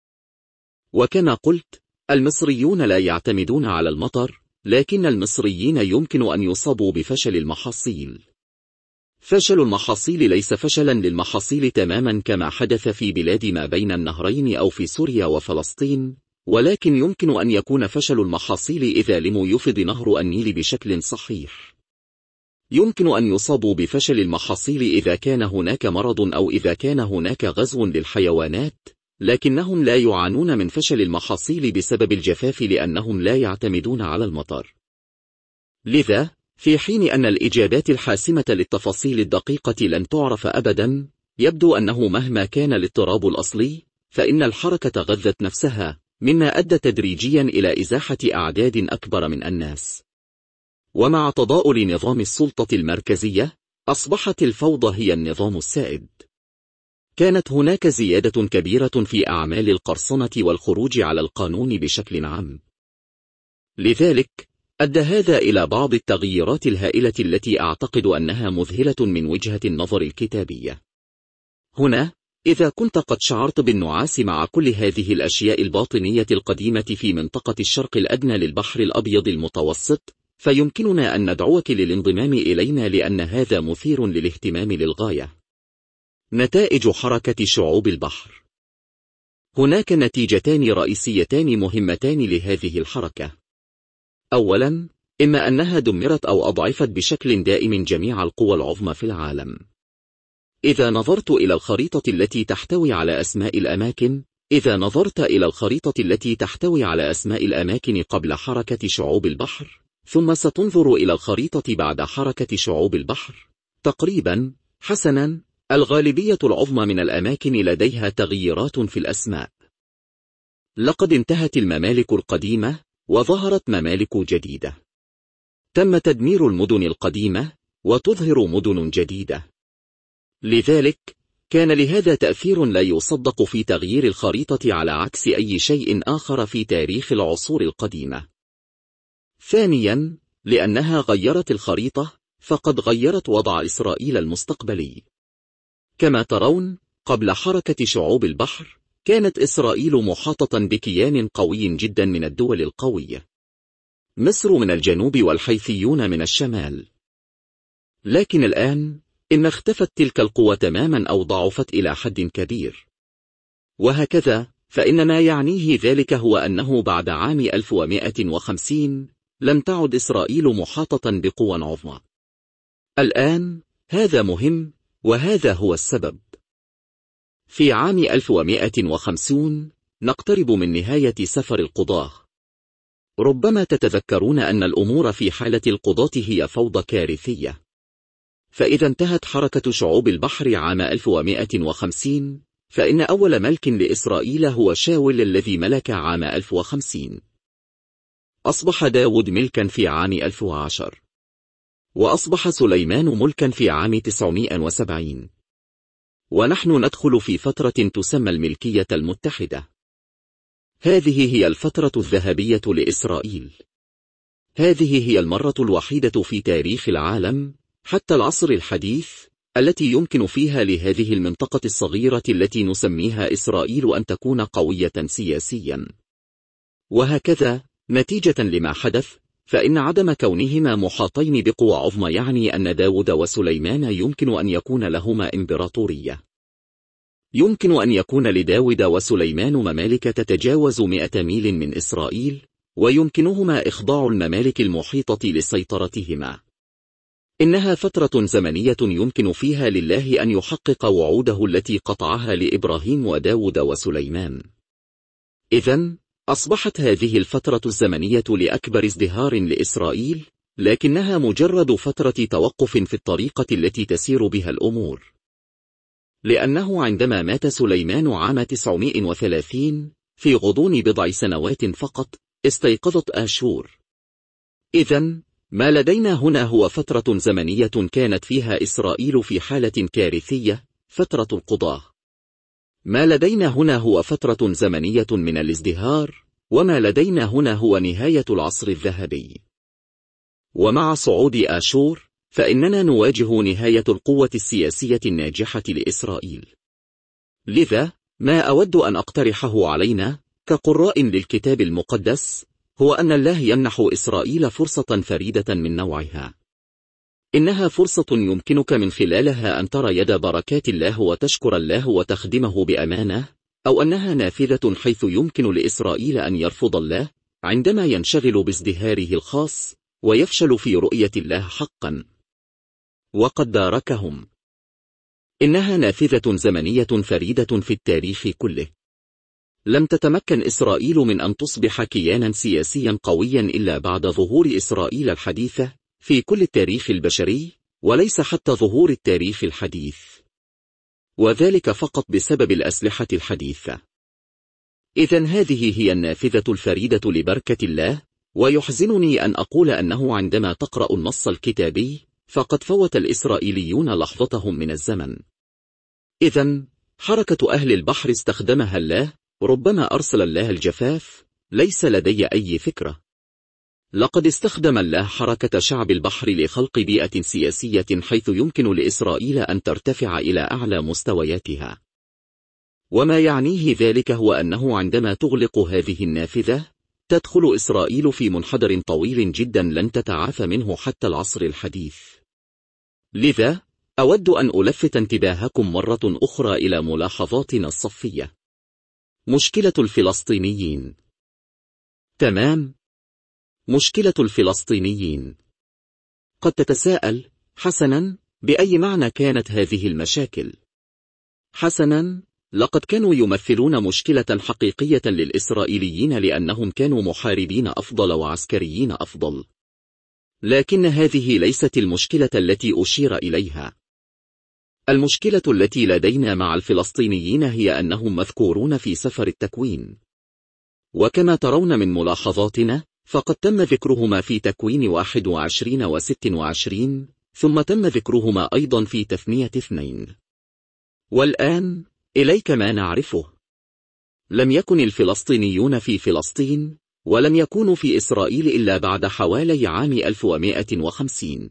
وكما قلت، المصريون لا يعتمدون على المطر، لكن المصريين يمكن أن يصابوا بفشل المحاصيل. فشل المحاصيل ليس فشلا للمحاصيل تماما كما حدث في بلاد ما بين النهرين أو في سوريا وفلسطين، ولكن يمكن أن يكون فشل المحاصيل إذا لم يفض نهر النيل بشكل صحيح. يمكن أن يصابوا بفشل المحاصيل إذا كان هناك مرض أو إذا كان هناك غزو للحيوانات، لكنهم لا يعانون من فشل المحاصيل بسبب الجفاف لأنهم لا يعتمدون على المطر. لذا في حين أن الإجابات الحاسمة للتفاصيل الدقيقة لن تعرف أبدا، يبدو أنه مهما كان الاضطراب الأصلي، فإن الحركة غذت نفسها، مما أدى تدريجيا إلى إزاحة أعداد أكبر من الناس. ومع تضاؤل نظام السلطة المركزية، أصبحت الفوضى هي النظام السائد. كانت هناك زيادة كبيرة في أعمال القرصنة والخروج على القانون بشكل عام. لذلك أدى هذا إلى بعض التغييرات الهائلة التي أعتقد أنها مذهلة من وجهة النظر الكتابية. هنا، إذا كنت قد شعرت بالنعاس مع كل هذه الأشياء الباطنية القديمة في منطقة الشرق الأدنى للبحر الأبيض المتوسط، فيمكننا أن ندعوك للانضمام إلينا لأن هذا مثير للاهتمام للغاية. نتائج حركة شعوب البحر. هناك نتيجتان رئيسيتان مهمتان لهذه الحركة. أولا، إما أنها دمرت أو أضعفت بشكل دائم جميع القوى العظمى في العالم. إذا نظرت إلى الخريطة التي تحتوي على أسماء الأماكن، إذا نظرت إلى الخريطة التي تحتوي على أسماء الأماكن قبل حركة شعوب البحر، ثم ستنظر إلى الخريطة بعد حركة شعوب البحر، تقريبا حسنا الغالبية العظمى من الأماكن لديها تغييرات في الأسماء. لقد انتهت الممالك القديمة وظهرت ممالك جديدة. تم تدمير المدن القديمة وتظهر مدن جديدة. لذلك كان لهذا تأثير لا يصدق في تغيير الخريطة على عكس أي شيء آخر في تاريخ العصور القديمة. ثانيا، لأنها غيرت الخريطة، فقد غيرت وضع إسرائيل المستقبلي. كما ترون، قبل حركة شعوب البحر، كانت إسرائيل محاطة بكيان قوي جدا من الدول القوية. مصر من الجنوب والحيثيون من الشمال. لكن الآن، إن اختفت تلك القوى تماما أو ضعفت إلى حد كبير. وهكذا، فإن ما يعنيه ذلك هو أنه بعد عام ألف ومئة وخمسين لم تعد إسرائيل محاطة بقوى عظمى. الآن، هذا مهم، وهذا هو السبب. في عام ألف ومئة وخمسين نقترب من نهاية سفر القضاة. ربما تتذكرون أن الأمور في حالة القضاة هي فوضى كارثية. فإذا انتهت حركة شعوب البحر عام ألف ومئة وخمسين، فإن أول ملك لإسرائيل هو شاول الذي ملك عام ألف وخمسين. أصبح داود ملكا في عام ألف وعشر. وأصبح سليمان ملكا في عام تسعمائة وسبعين. ونحن ندخل في فترة تسمى الملكية المتحدة. هذه هي الفترة الذهبية لإسرائيل. هذه هي المرة الوحيدة في تاريخ العالم حتى العصر الحديث التي يمكن فيها لهذه المنطقة الصغيرة التي نسميها إسرائيل أن تكون قوية سياسيا. وهكذا، نتيجة لما حدث، فإن عدم كونهما محاطين بقوى عظمى يعني أن داود وسليمان يمكن أن يكون لهما إمبراطورية. يمكن أن يكون لداود وسليمان ممالك تتجاوز مئة ميل من إسرائيل، ويمكنهما إخضاع الممالك المحيطة لسيطرتهما. إنها فترة زمنية يمكن فيها لله أن يحقق وعوده التي قطعها لإبراهيم وداود وسليمان. إذن، أصبحت هذه الفترة الزمنية لأكبر ازدهار لإسرائيل، لكنها مجرد فترة توقف في الطريقة التي تسير بها الأمور. لأنه عندما مات سليمان عام تسعمائة وثلاثين في غضون بضع سنوات فقط استيقظت آشور. إذن ما لدينا هنا هو فترة زمنية كانت فيها إسرائيل في حالة كارثية، فترة القضاة. ما لدينا هنا هو فترة زمنية من الازدهار، وما لدينا هنا هو نهاية العصر الذهبي. ومع صعود آشور فإننا نواجه نهاية القوة السياسية الناجحة لإسرائيل. لذا ما أود أن أقترحه علينا كقراء للكتاب المقدس هو أن الله يمنح إسرائيل فرصة فريدة من نوعها. إنها فرصة يمكنك من خلالها أن ترى يد بركات الله وتشكر الله وتخدمه بأمانة، أو أنها نافذة حيث يمكن لإسرائيل أن يرفض الله عندما ينشغل بازدهاره الخاص ويفشل في رؤية الله حقا وقد داركهم. إنها نافذة زمنية فريدة في التاريخ كله. لم تتمكن إسرائيل من أن تصبح كيانا سياسيا قويا إلا بعد ظهور إسرائيل الحديثة في كل التاريخ البشري، وليس حتى ظهور التاريخ الحديث، وذلك فقط بسبب الأسلحة الحديثة. إذن هذه هي النافذة الفريدة لبركة الله، ويحزنني أن أقول أنه عندما تقرأ النص الكتابي فقد فوت الإسرائيليون لحظتهم من الزمن. إذن حركة أهل البحر استخدمها الله، ربما أرسل الله الجفاف، ليس لدي أي فكرة. لقد استخدم الله حركة شعب البحر لخلق بيئة سياسية حيث يمكن لإسرائيل أن ترتفع إلى أعلى مستوياتها. وما يعنيه ذلك هو أنه عندما تغلق هذه النافذة تدخل إسرائيل في منحدر طويل جدا لن تتعافى منه حتى العصر الحديث. لذا أود أن ألفت انتباهكم مرة أخرى إلى ملاحظاتنا الصفية. مشكلة الفلسطينيين. تمام. مشكلة الفلسطينيين. قد تتساءل: حسنا، بأي معنى كانت هذه المشاكل؟ حسنا، لقد كانوا يمثلون مشكلة حقيقية للإسرائيليين لأنهم كانوا محاربين أفضل وعسكريين أفضل. لكن هذه ليست المشكلة التي أشير إليها. المشكلة التي لدينا مع الفلسطينيين هي أنهم مذكورون في سفر التكوين، وكما ترون من ملاحظاتنا فقد تم ذكرهما في تكوين واحد وعشرين وست وعشرين، ثم تم ذكرهما أيضا في تثنية اثنين. والآن إليك ما نعرفه. لم يكن الفلسطينيون في فلسطين، ولم يكونوا في إسرائيل إلا بعد حوالي عام ألف ومائة وخمسين.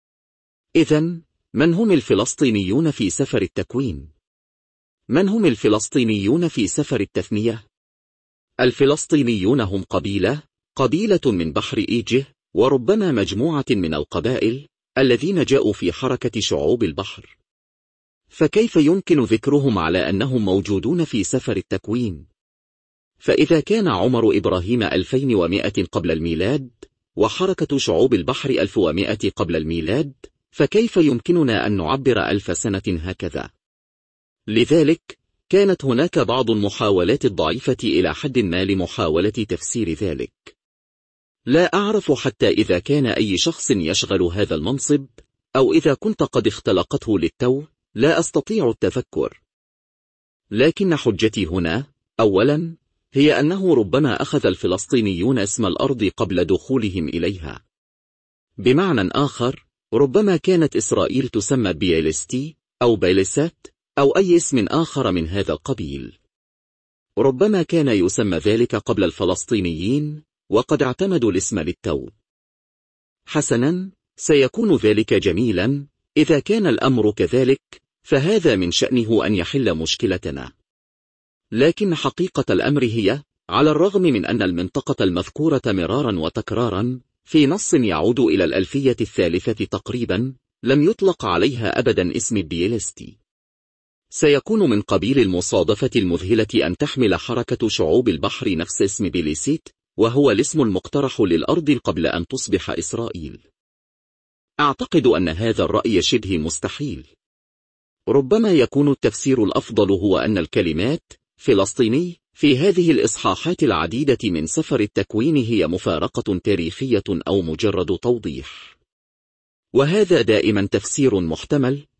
إذن من هم الفلسطينيون في سفر التكوين؟ من هم الفلسطينيون في سفر التثنية؟ الفلسطينيون هم قبيلة قبيلة من بحر إيجه، وربما مجموعة من القبائل الذين جاءوا في حركة شعوب البحر. فكيف يمكن ذكرهم على أنهم موجودون في سفر التكوين؟ فإذا كان عمر إبراهيم ألفين ومائة قبل الميلاد، وحركة شعوب البحر ألف ومائة قبل الميلاد، فكيف يمكننا أن نعبر ألف سنة هكذا؟ لذلك كانت هناك بعض المحاولات الضعيفة إلى حد ما لمحاولة تفسير ذلك. لا أعرف حتى إذا كان أي شخص يشغل هذا المنصب، أو إذا كنت قد اختلقته للتو، لا أستطيع التفكر. لكن حجتي هنا أولا هي أنه ربما أخذ الفلسطينيون اسم الأرض قبل دخولهم إليها. بمعنى آخر، ربما كانت إسرائيل تسمى بيالستي أو بيلسات أو أي اسم آخر من هذا القبيل. ربما كان يسمى ذلك قبل الفلسطينيين، وقد اعتمدوا الاسم للتو. حسنا، سيكون ذلك جميلا. إذا كان الأمر كذلك فهذا من شأنه أن يحل مشكلتنا. لكن حقيقة الأمر هي، على الرغم من أن المنطقة المذكورة مرارا وتكرارا في نص يعود إلى الألفية الثالثة تقريبا، لم يطلق عليها أبدا اسم بيلستي. سيكون من قبيل المصادفة المذهلة أن تحمل حركة شعوب البحر نفس اسم بيليسيت، وهو الاسم المقترح للأرض قبل أن تصبح إسرائيل. أعتقد أن هذا الرأي شبه مستحيل. ربما يكون التفسير الأفضل هو أن الكلمات فلسطيني في هذه الإصحاحات العديدة من سفر التكوين هي مفارقة تاريخية أو مجرد توضيح. وهذا دائما تفسير محتمل،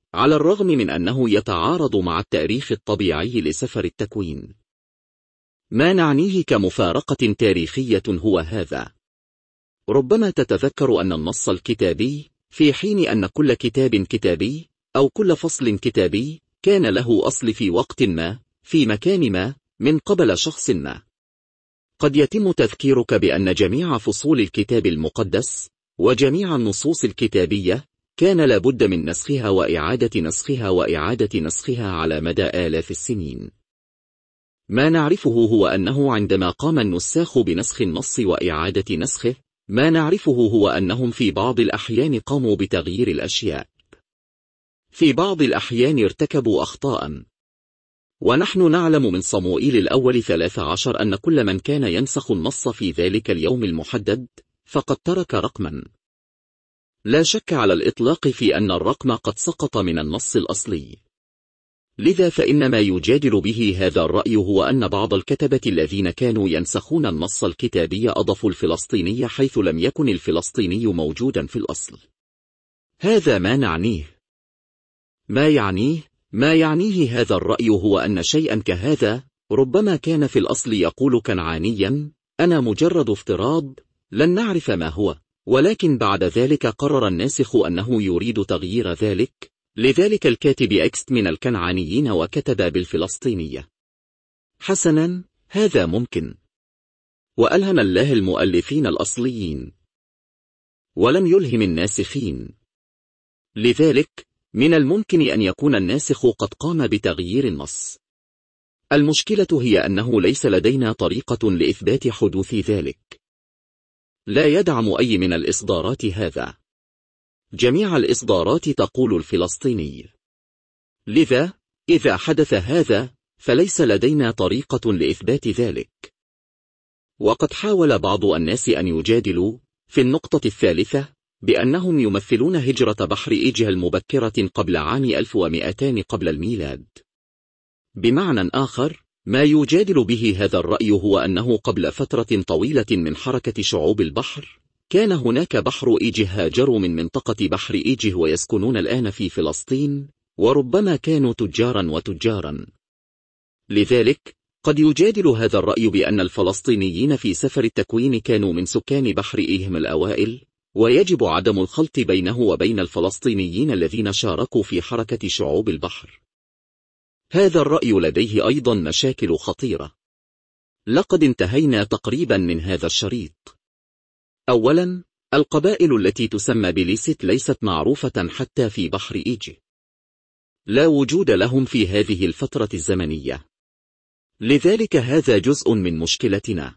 على الرغم من أنه يتعارض مع التاريخ الطبيعي لسفر التكوين. ما نعنيه كمفارقة تاريخية هو هذا: ربما تتذكر أن النص الكتابي، في حين أن كل كتاب كتابي أو كل فصل كتابي كان له أصل في وقت ما في مكان ما من قبل شخص ما، قد يتم تذكيرك بأن جميع فصول الكتاب المقدس وجميع النصوص الكتابية كان لابد من نسخها وإعادة نسخها وإعادة نسخها على مدى آلاف السنين. ما نعرفه هو أنه عندما قام النساخ بنسخ النص وإعادة نسخه، ما نعرفه هو أنهم في بعض الأحيان قاموا بتغيير الأشياء، في بعض الأحيان ارتكبوا أخطاء. ونحن نعلم من صموئيل الأول ثلاث عشر أن كل من كان ينسخ النص في ذلك اليوم المحدد فقد ترك رقما. لا شك على الإطلاق في أن الرقم قد سقط من النص الأصلي. لذا فإن ما يجادل به هذا الرأي هو أن بعض الكتبة الذين كانوا ينسخون النص الكتابي أضافوا الفلسطيني حيث لم يكن الفلسطيني موجودا في الأصل. هذا ما نعنيه. ما يعنيه ما يعنيه هذا الرأي هو أن شيئا كهذا ربما كان في الأصل يقول كنعانيا: أنا مجرد افتراض لن نعرف ما هو، ولكن بعد ذلك قرر الناسخ أنه يريد تغيير ذلك، لذلك الكاتب أكست من الكنعانيين وكتب بالفلسطينية. حسنا، هذا ممكن، وألهم الله المؤلفين الأصليين ولم يلهم الناسخين. لذلك من الممكن أن يكون الناسخ قد قام بتغيير النص. المشكلة هي أنه ليس لدينا طريقة لإثبات حدوث ذلك. لا يدعم أي من الإصدارات هذا. جميع الإصدارات تقول الفلسطيني. لذا إذا حدث هذا فليس لدينا طريقة لإثبات ذلك. وقد حاول بعض الناس أن يجادلوا في النقطة الثالثة بأنهم يمثلون هجرة بحر إيجه المبكرة قبل عام ألف ومئتين قبل الميلاد. بمعنى آخر، ما يجادل به هذا الرأي هو أنه قبل فترة طويلة من حركة شعوب البحر كان هناك بحر إيجه هاجروا من منطقة بحر إيجه ويسكنون الآن في فلسطين، وربما كانوا تجارا وتجارا. لذلك قد يجادل هذا الرأي بأن الفلسطينيين في سفر التكوين كانوا من سكان بحر إيهم الأوائل، ويجب عدم الخلط بينه وبين الفلسطينيين الذين شاركوا في حركة شعوب البحر. هذا الرأي لديه أيضا مشاكل خطيرة. لقد انتهينا تقريبا من هذا الشريط. أولا، القبائل التي تسمى بليست ليست معروفة حتى في بحر إيجه. لا وجود لهم في هذه الفترة الزمنية. لذلك هذا جزء من مشكلتنا.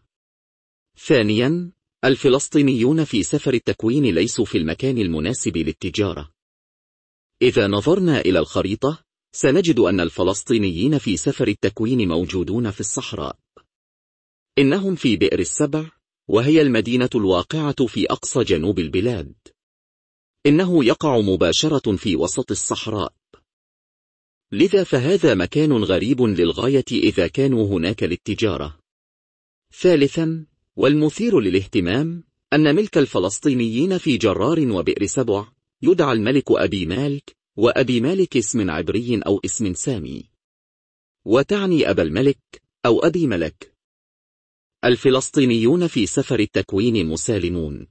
ثانيا، الفلسطينيون في سفر التكوين ليسوا في المكان المناسب للتجارة. إذا نظرنا إلى الخريطة سنجد أن الفلسطينيين في سفر التكوين موجودون في الصحراء. إنهم في بئر السبع، وهي المدينة الواقعة في أقصى جنوب البلاد. إنه يقع مباشرة في وسط الصحراء. لذا فهذا مكان غريب للغاية إذا كانوا هناك للتجارة. ثالثا، والمثير للاهتمام، أن ملك الفلسطينيين في جرار وبئر سبع يدعى الملك أبي مالك، وأبي مالك اسم عبري أو اسم سامي، وتعني أبا الملك أو أبي ملك. الفلسطينيون في سفر التكوين مسالمون.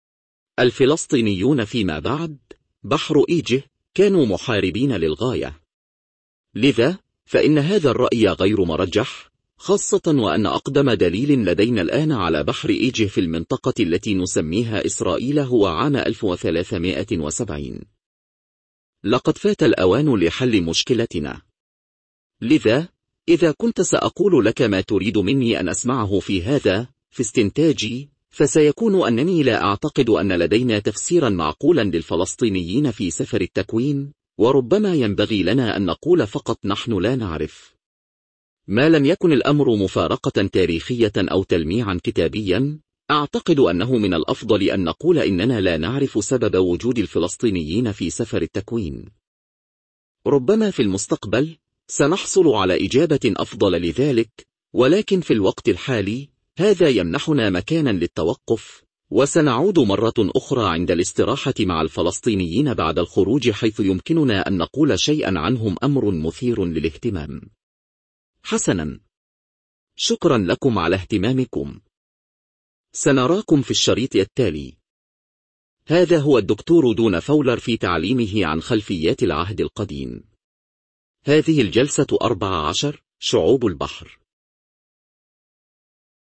الفلسطينيون فيما بعد بحر إيجه كانوا محاربين للغاية. لذا فإن هذا الرأي غير مرجح، خاصة وأن أقدم دليل لدينا الآن على بحر إيجه في المنطقة التي نسميها إسرائيل هو عام ألف وثلاثمائة وسبعين. لقد فات الأوان لحل مشكلتنا. لذا إذا كنت سأقول لك ما تريد مني أن أسمعه في هذا في استنتاجي، فسيكون أنني لا أعتقد أن لدينا تفسيرا معقولا للفلسطينيين في سفر التكوين، وربما ينبغي لنا أن نقول فقط نحن لا نعرف. ما لم يكن الأمر مفارقة تاريخية أو تلميعا كتابيا، أعتقد أنه من الأفضل أن نقول إننا لا نعرف سبب وجود الفلسطينيين في سفر التكوين. ربما في المستقبل سنحصل على إجابة أفضل لذلك، ولكن في الوقت الحالي هذا يمنحنا مكانا للتوقف، وسنعود مرة أخرى عند الاستراحة مع الفلسطينيين بعد الخروج، حيث يمكننا أن نقول شيئا عنهم أمر مثير للاهتمام. حسنا، شكرا لكم على اهتمامكم. سنراكم في الشريط التالي. هذا هو الدكتور دون فولر في تعليمه عن خلفيات العهد القديم. هذه الجلسة أربعة عشر، شعوب البحر.